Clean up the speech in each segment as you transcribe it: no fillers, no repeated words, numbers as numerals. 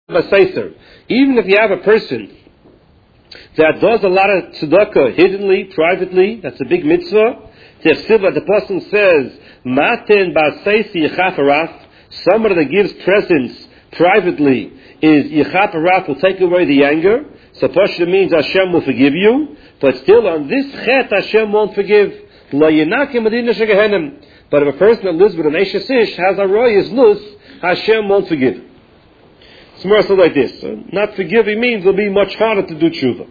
Even if you have a person that does a lot of tzedakah hiddenly, privately, that's a big mitzvah. The person says, "Maten ba'seisi yichaf haraf." Somebody that gives presents privately is yichaf haraf, will take away the anger. So Pashta means Hashem will forgive you, but still on this chet Hashem won't forgive. Lo yenakim adina shegehenim. But if a person that lives with an Eshes Ish has a roy's lus, Hashem won't forgive. It's more so like this. Not forgiving means it'll be much harder to do tshuva.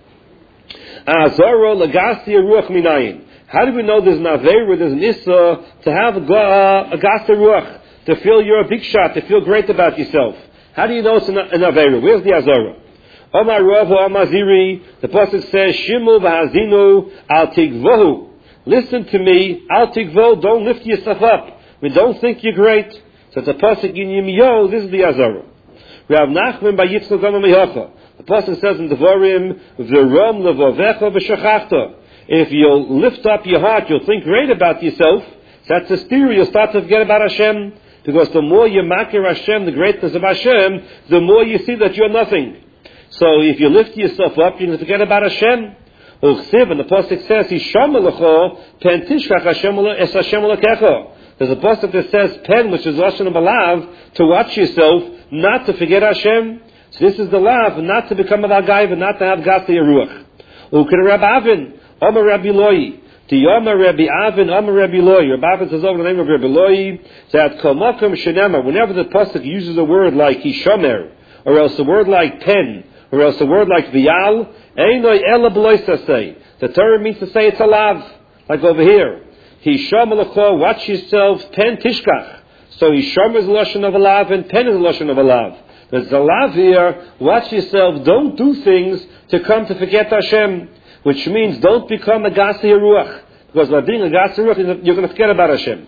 Azaro lagasti ruach minayin. How do we know there's an aveira, there's an issa to have a gasti ruach, to feel you're a big shot, to feel great about yourself? How do you know it's an aveira? Where's the azara? Omar Rav Omar Ziri, the pasuk says, Shimu v'hazinu al tigvohu. Listen to me, al tigvohu, don't lift yourself up. We don't think you're great. So it's a pasuk in Yirmiyahu, this is the azara. Rav Nachman by Yitzchak Gama Mihacha. The pasuk says in Devarim, V'ram levovecha v'shachachta. If you'll lift up your heart, you'll think great about yourself. So that's a stereo. You'll start to forget about Hashem. Because the more you makir Hashem, the greatness of Hashem, the more you see that you're nothing. So if you lift yourself up, you're going to forget about Hashem. Uchsiv, and the pasuk says, Hisham alecho, pen tishkach Hashem alekecha. There's a pasuk that says, pen, which is lashon of alav, to watch yourself, not to forget Hashem. So this is the lav, not to become a vagayv, not to have gasti yeruach. Ukir Rab Avin, Omer Rabbi Loi. To Yomer Rabbi Avin, Omer Rabbi Loi. Rabbi Avin says over the name of Rabbi Loi, that kol makom shenema, whenever the pasuk uses a word like hishomer, or else a word like pen, or else a word like vial, einoi ela b'loisasei. The Torah means to say it's a lav, like over here. Hisham alecho, watch yourself, pen tishkach. So Hisham is a lashon of a lav, and pen is a lashon of a lav. There's a lav here, watch yourself, don't do things to come to forget Hashem. Which means don't become a gasi ruach, because by being a gasi ruach, you're going to forget about Hashem.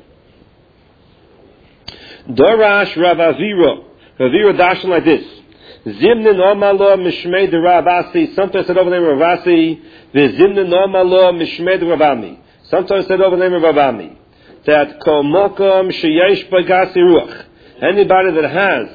Dorash Rav Avira dashan like this: Zimnin omalo mishmei de Ravasi. Sometimes said over the name of Ravasi. Zimnin omalo mishmei de Ravami. Sometimes said over the name of Ravami. That kol mokom sheyesh by gasi ruach. Anybody that has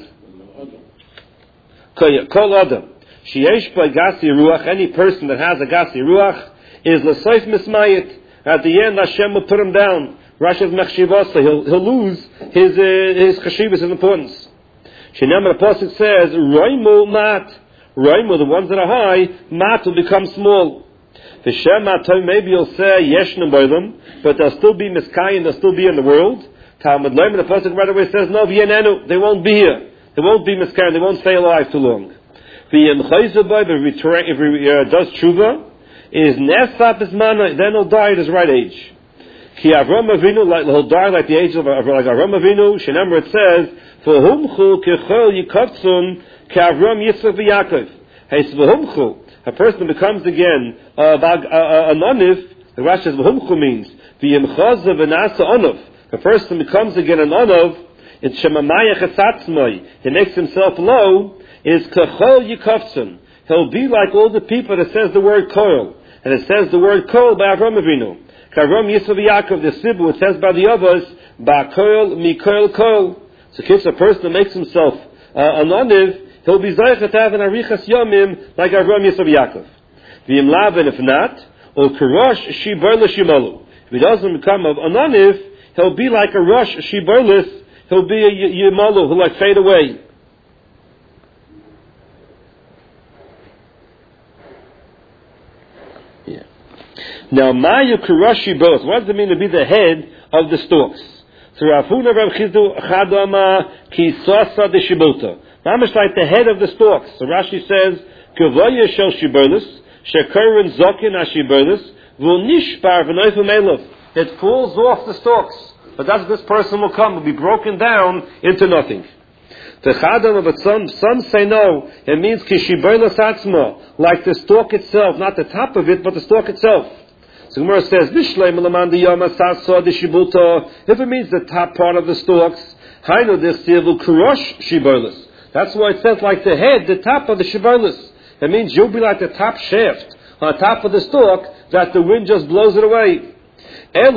kol adam. Sheyesh by gasi ruach, any person that has a gasi ruach is l'soif mismayit. At the end, Hashem will put him down. Rasha's mechshivasa, he'll lose his chashivas, his importance. Shinam, the pasuk says, Roimu mat. Roimu, the ones that are high, mat will become small. V'shem atom, maybe you'll say yeshnem by them, but they'll still be miskayin, they'll still be in the world. Talmud Leim, the pasuk right away says, no, v'yenenu, they won't be here. They won't be miskayin, they won't stay alive too long. If he does tshuva, is nesap is mana, then he'll die at his right age. Ki Avram Avinu, he'll die like the age of like Avram Avinu. Shenemar it says, for humchu kechol yikatzun ki Avram Yitzchak v'Yakov. Hey, v'humchu, a person becomes again an onif. The Rashi says v'humchu means v'yimchaz v'nasa onov. A person becomes again an onov. It's shemamayach etzatzmai. He makes himself low. Is kachol yikaftzon. He'll be like all the people that says the word koil. And it says the word koil by Avram Avinu. Kavram Yisrael Yaakov, the Sibu, it says by the others, ba koil mi koil koil. So if a person that makes himself an oniv, he'll be zaychet have an arichas yomim like Avram Yisrael Yaakov. V'im lav, and if not, or karosh shiberle shimalu. If he doesn't become an oniv, he'll be like a rosh shiberlis. He'll be a yimalu, who'll like fade away. Now, Mayu Kurashi both. What does it mean to be the head of the stalks? So, Rafuna Rav Chizu Chadama Kisasa de Shibota. Mamish like the head of the stalks. So Rashi says, Kavoya Shel Shiberlis, Shekarin Zokin Ashiberlis, Vunishpar V'noifum Elov. It falls off the stalks. But that's this person will come, will be broken down into nothing. The Chadama, but some say no. It means Kishiberlis Atzma, like the stalk itself, not the top of it, but the stalk itself. So Gemara says, if it means the top part of the stalks, that's why it says like the head, the top of the shibarlis. It means you'll be like the top shaft on top of the stalk that the wind just blows it away.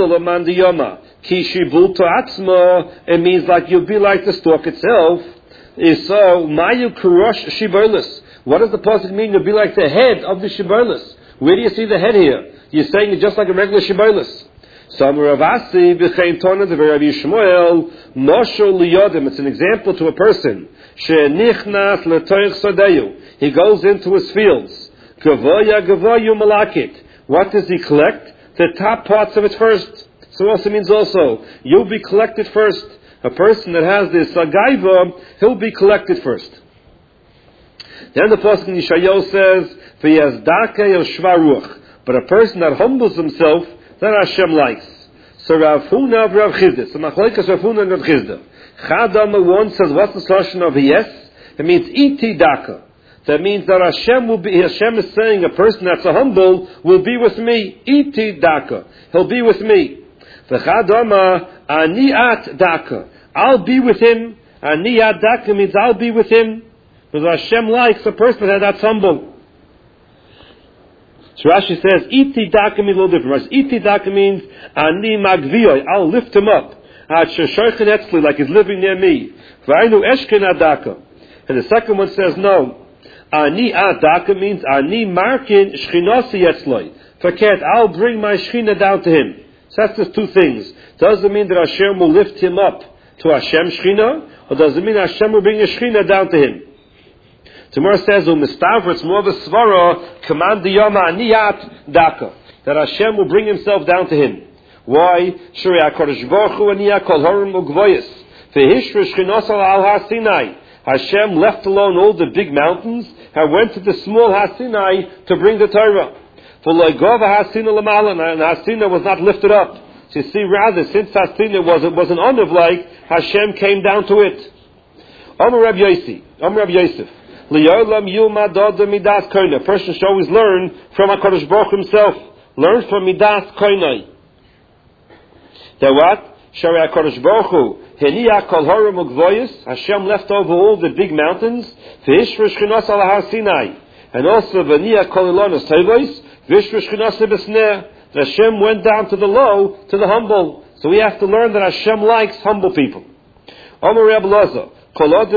It means like you'll be like the stalk itself. is so Mayu Kurosh Shibolis. What does the pasuk mean to be like the head of the Shibolis? Where do you see the head here? You're saying it just like a regular Shibolis. Some Ravasi b'chein Tona the Rabbi Shmuel Mosho liyodim. It's an example to a person. Shenichnas letoich sodeyu. He goes into his fields. Gavoya malakit. What does he collect? The top parts of it first. So also means also you'll be collected first. A person that has this gaiva, he'll be collected first. Then the pasuk in Yeshayahu says, "V'yazdakei el shvaruch." But a person that humbles himself, that Hashem likes. So Rav Huna of Rav Chizda. So Machlokes Rav Huna and Rav Chizda. Chadam one says, what's the solution of yes? It means iti daka. That means that Hashem is saying a person that's a humble will be with me. Iti daka. He'll be with me. V'chadama aniat daka. I'll be with him. Aniat daka means I'll be with him. Because Hashem likes a person that's humble. So Rashi says, iti daka means a little different. Iti daka means ani magviyoi. I'll lift him up. Like he's living near me. V'ainu eshken adaka. And the second one says, no. Ani adaka means ani markin shchinasi yetzloi. Forget, I'll bring my shchina down to him. So that's just two things. Does it mean that Hashem will lift him up to Hashem's shchina? Or does it mean Hashem will bring a shchina down to him? Tomorrow says, it's more of a svara, command the yama aniyat daka. That Hashem will bring himself down to him. Why? Shuri HaKadosh Baruch Hu aniyat kol horim ugvoyis. V'hishra shchinosal al ha-Sinai. Hashem left alone all the big mountains and went to the small ha-Sinai to bring the Torah. For loigova ha-Sinai l'malan, and ha-Sinai was not lifted up. So you see, rather, since ha-Sinai was an honor like, Hashem came down to it. Omer Rab Yosef. Liyolam yilma doda midas koina. A person should always learn from HaKadosh Baruch Hu himself. Learn from midas koina. That what? Shari HaKadosh Baruch Hu heniyah kol horim ugvoyis. Hashem left over all the big mountains. V'ishra shchinas al har-Sinai. And also v'niyah kol ilonos tevois. V'ishra shchinas b'sneh. Hashem went down to the low, to the humble. So we have to learn that Hashem likes humble people. Omer Reb Loza. Whoever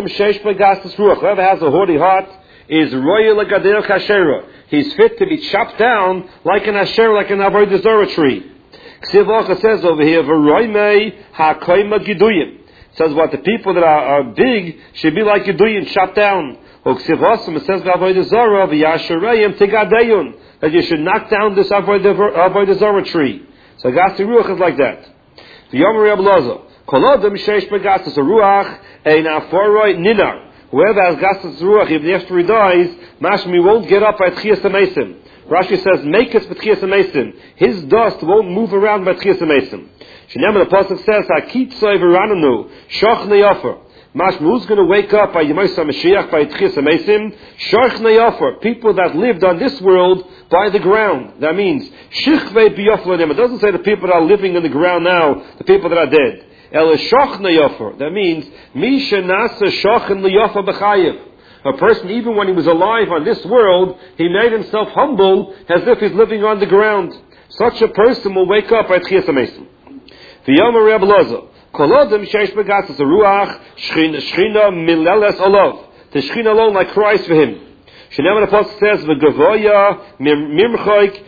has a haughty heart is royal gadel kashera. He's fit to be chopped down like an asher, like an avodah zarah tree. Ksiv says over here, v'roimei hakoyma giduyim. Says what the people that are big should be like giduyim, chopped down. Or Ksiv it says avodah zarah v'yasherayim tigadeyun, that you should knock down this avodah zarah tree. So Gasi Ruach is like that. The Yom Reb Loza. Kolodem sheish begastas ruach ein aforoi ninar. Whoever has gastas ruach, even after he dies, mashmi won't get up by tchias amesim. Rashi says, make it b'tchias amesim. His dust won't move around by tchias amesim. Shinema the pasuk says, hakitzoi v'rananu shoch neyofer. Mashmi, who's going to wake up by Yemosha Mashiach by tchias amesim? Shoch neyofer. People that lived on this world by the ground. That means shichvei biyoflanim. It doesn't say the people that are living in the ground now, the people that are dead. That means Misha Nasa Shochan Liyofa B'chayev. A person, even when he was alive on this world, he made himself humble as if he's living on the ground. Such a person will wake up at Tchias HaMesim. V'yomer Reb Loza. Kolodem sheish begasas ruach shchina mileles olav. The shchina alone like cries for him. Shenem the apostle says v'gavoya mimchoik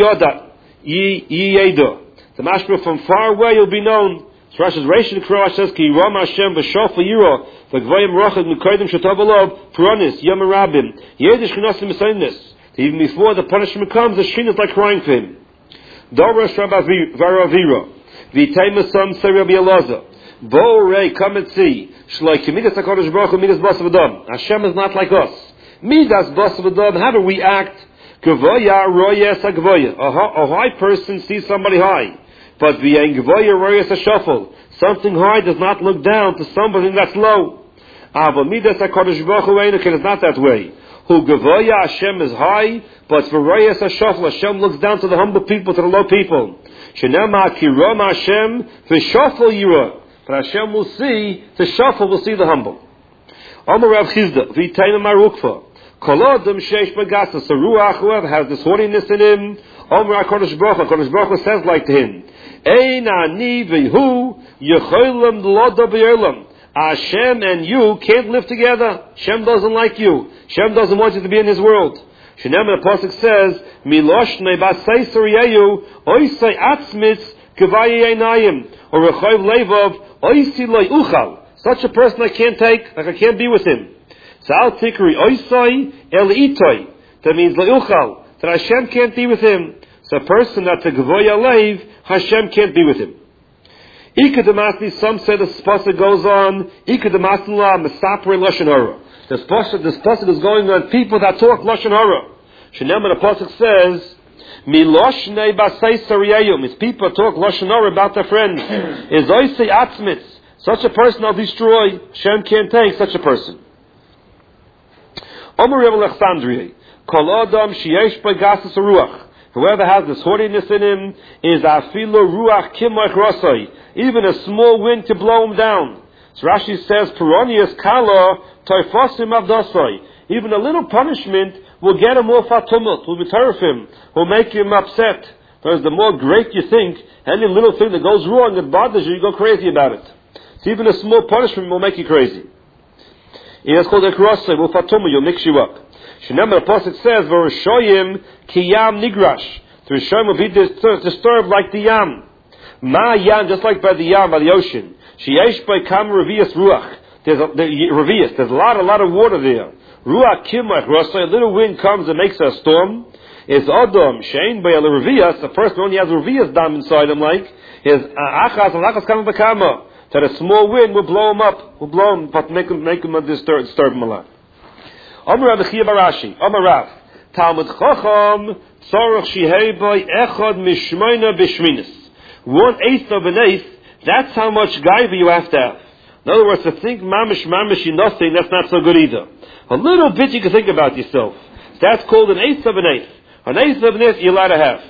yiyedo. The mashma from far away will be known. So Rashi's Reish Kroah says, Ki Ram Hashem v'shofel yiro, v'gvoyim rochad m'koydim shatav Puronis, Yom Rabim, Yedish Chinosim Mesayimnis. Even before the punishment comes, the Shin is like crying for him. Dorash Varavira, V'teimasam Say Rabbi Elazar, Bo Rei, come and see, Shloi Kemidas HaKadosh Baruch Hu, Midas Bas V'Adam. Hashem is not like us. Midas Bas V'Adam, how do we act? Gvoya Royes HaGvoya. A high person sees somebody high. But something high does not look down to somebody that's low. It's not that way. Hashem is high, but Hashem looks down to the humble people, to the low people. But Hashem will see, the shafal will see the humble. Whoever has this haughtiness in him, HaKadosh Baruch Hu says like to him, Hashem and you can't live together. Hashem doesn't like you. Hashem doesn't want you to be in His world. Shenem, the pasuk says, Miloshne basei soriyeyu oisei atzmitz kavayei einayim or rechoiv levov oisi loy uchal. Such a person I can't take, like I can't be with him. Sal tikri oisei el itoi. That means loy uchal, that Hashem can't be with him. So a person that's a gavoya leiv, Hashem can't be with him. Ikademasni, some say this pasuk goes on, Ikademasni la mesapre lashon hara. This pasuk is going on people that talk lashon hara. Shenemar, the pasuk says, Miloshnei basei sariyeyu, means people talk lashon hara about their friends. Is oisei atzmitz. Such a person I'll destroy. Hashem can't take such a person. Omer Rebbe Alexandria, Kol Adam sheyesh by gasas ruach. Whoever has this haughtiness in him is afilu ruach kimoch rosai. Even a small wind to blow him down. So Rashi says, Peronius kala toifosim avdosai. Even a little punishment will get him off our tumult, will be him, will make him upset. Whereas the more great you think, any little thing that goes wrong, that bothers you, you go crazy about it. So even a small punishment will make you crazy. It's called a krosai, will fatumah, you'll mix you up. Shenemar, the pasuk says, V'rishoyim ki yam nigrash. The Rishoyim will be disturbed like the yam. Ma yam, just like by the yam, by the ocean. Sheyesh by kam revius ruach. There's a lot of water there. Ruach kimach rosai, a little wind comes and makes a storm. Is Adam shein by a revius, the person only has revius dam inside him, like is achas kamah b'kama. That a small wind will blow him up, but make him disturb him a lot. Amar Rabbi Chia Barashi, Amar Rav, Talmud Chacham tzorach shehei by echad mishmeina b'shminis. 1/8 of an eighth. That's how much gaiva you have to have. In other words, to think mamish nothing, that's not so good either. A little bit you can think about yourself. That's called 1/8 of an eighth. 1/8 of an eighth you're allowed to have.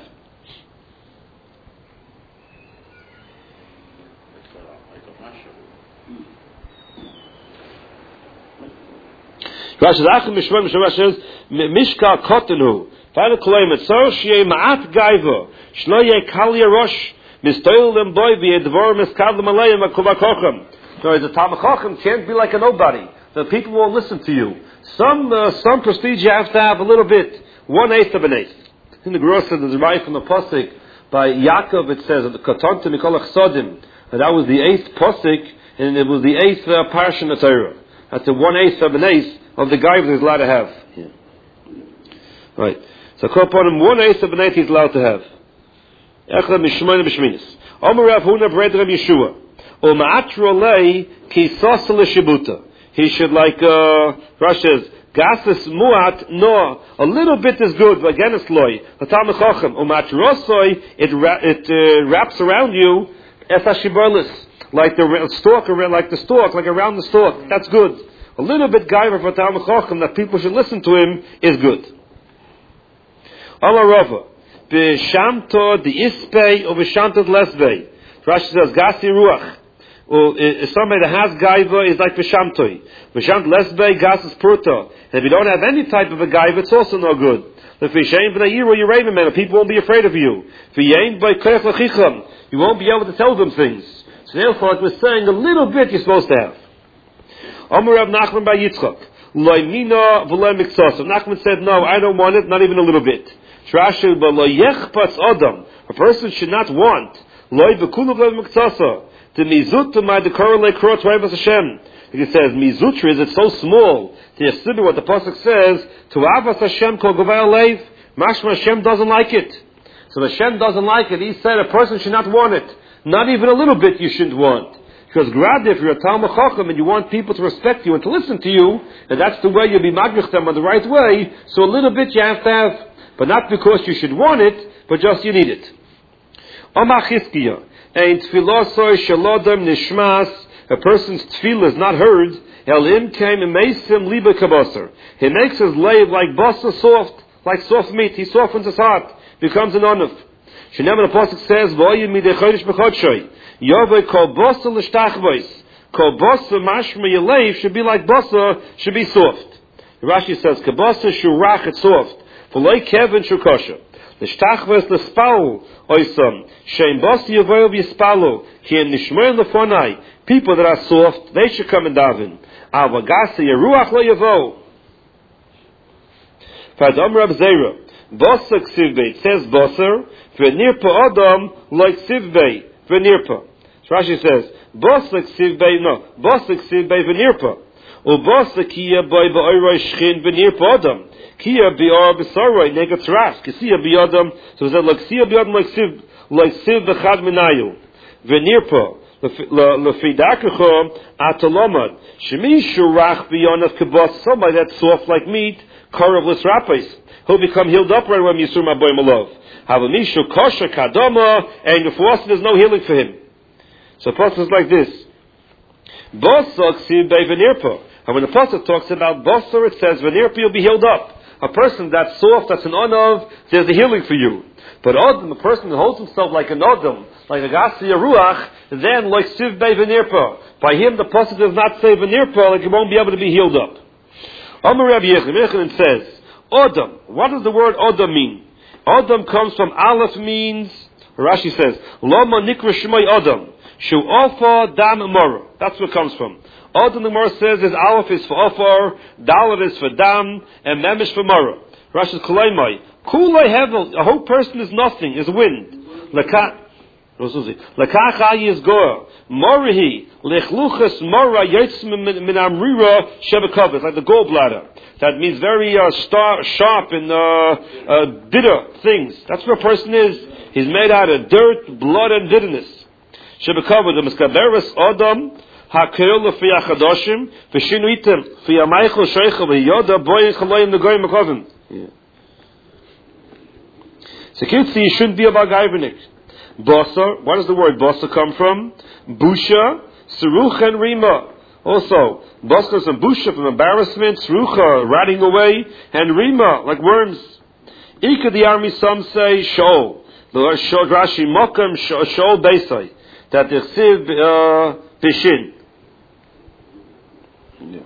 Rashi says, Mishka kotenu. Final claim it. So she ma'at gaiva. Shloye kalya rosh. Mistoil them boy v'yedvor miskadlam alayim akuvakocham. So the Talmud Chacham can't be like a nobody. The people won't listen to you. Some prestige you have to have a little bit. 1/8 of an eighth. In the Gross says, there's a right from the Pasuk by Yaakov, it says, Katonta Mikolach Sodim. And that was the 8th Pasuk, and it was the 8th Parsha in the Torah. That's the 1/8 of an eighth of the guy that he's allowed to have. Yeah. Right. So upon him 1/8 of an eighth he's allowed to have. Echad mishmeina b'shminis. Omer Rav Huna b'red Rav Yeshua. O ma'atro lei ki sosa l'shibuta. He should like Rashi says gasas muat no. A little bit is good, but again it's loy. Hatam chacham. O ma'atrosoi it wraps around you es hashibarlis, like the stalk, like around the stalk. That's good. A little bit gaiva for Talmud Chacham that people should listen to him is good. Amar Rava, b'shamto d'isbei or b'shamto d'lesbei. Rashi says gasi ruach. Somebody that has gaiva is like b'shamtoi. B'shamt lesbei gasas purta. And if you don't have any type of a gaiva, it's also no good. If you people won't be afraid of you. You won't be able to tell them things. So therefore, like we're saying, a little bit you're supposed to have. Amar Rav Nachman by Yitzchak. Loy mina v'loy miktsasa. Nachman said, no, I don't want it, not even a little bit. Trashu b'loy yechpatz adam. A person should not want. Loy b'kulu v'loy miktsasa. The mizut my the korelei krot v'ayvas Hashem. He says, mizutra is it's so small. To Yasidu, what the pasuk says, to avas Hashem kol gavay aleiv. Mashma Hashem doesn't like it. So Hashem doesn't like it. He said a person should not want it. Not even a little bit you shouldn't want. Because grad, if you're a Talmud Chacham and you want people to respect you and to listen to you, and that's the way you'll be madrich them on the right way, so a little bit you have to have, but not because you should want it, but just you need it. Amar Chizkiya, ein tfilosoi shalodem nishmas, a person's tefillah is not heard, elim came and meisim liba kabasar. He makes his lave like basa soft, like soft meat. He softens his heart, becomes an onuf. Shenever the pasuk says, "V'oyim midei chodesh b'chodshoi." Yovei kol basa l'shtachvos. Kol basa mashma yalev should be like basa, should be soft. Rashi says, "Kabasa shurach it's soft. V'loi kevin shukosha." The shtachvas l'spal oisam. Shein bosi yavoy v'yispalo. Ki en nishmer lefonai. People that are soft, they should come and daven. Avagasa yeruach lo yavo. Fadam Rab Zera. Bosa ksivbei. It says boser. V'nirpa adam like sivbei. V'nirpa. So Rashi says, bosa ksivbei, no. Bosa ksivbei v'nirpa. Ubosa kiya boy ba'oiroi shchin v'nirpa adam. Kiya bi'or b'soroi negat ras. Kisiya bi'adam. So it says, like siya bi'adam like siv v'chad minayu. V'nirpa. L'fidakacho atalomad. Shemi shurach bi'yonav kibos. Somebody that's soft like meat. Koravless rapis. He'll become healed up right when Yisur Maboy Malov. Havamishu kosher kadoma, and if there's no healing for him. So the Pasuk is like this. Bosok si be'venirpa. And when the Pasuk talks about Bosor, it says venirpa, you'll be healed up. A person that's soft, that's an onav, there's a healing for you. But Adam, a person that holds himself like an Adam, like a Gasi Ruach, then like Siv be'venirpa. By him, the Pasuk does not say venirpa, like he won't be able to be healed up. Amar Rabbi Yechanan says, Adam. What does the word Adam mean? Adam comes from Aleph means, Rashi says, Lama Nikra Shemai Adam. Shu Ofar Dam Mora. That's where it comes from. Adam, the Mora says, is Aleph is for Ofar, Dalet is for Dam, and Mem is for Mora. Rashi says, Kulaimai. Kulai Hevel, a whole person is nothing, is wind. Lakacha is Goa. Morahi, Lechluchas Mora Yaitz Min Amrira Shebekov. It's like the gallbladder. That means very sharp and bitter things. That's what a person is. He's made out of dirt, blood, and bitterness. Shebekov, the Miskaberis Adam, Hakel Lefi Achadoshim, V'Shinuitem, V'Yamaychel Sheicha, V'Yoda, Boyin Chaloyim Negoyim Mekovim. So Kitzi, you shouldn't be a Bagayvenik. Bosa, what does the word Bosa come from? Busha, Seruch, and Rima. Also, Bosa is from Busha, from embarrassment, Serucha, ratting away, and Rima, like worms. Ika the army, some say Shol. The word Shol, Rashi, Mokam, Shol Beisai. That the Chsiv, Bishin. Yeah.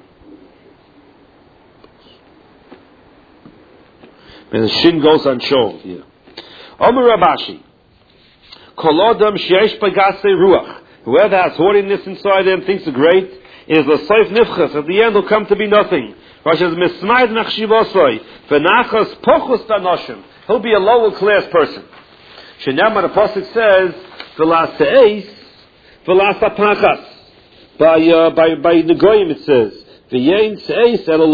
And the Shin goes on Shol. Yeah. Omer Rabashi. Kolodam sheyesh pagase ruach. Whoever has hoardiness inside him thinks it's great. Is the soif nifchas. At the end, will come to be nothing. Rashi says, "Mismaid nachshivosoi v'nachas pochus tanoshim." He'll be a lower class person. Shenam, the pasuk says, "V'laseis, v'lasapachas." By the goyim it says, "V'yein seis el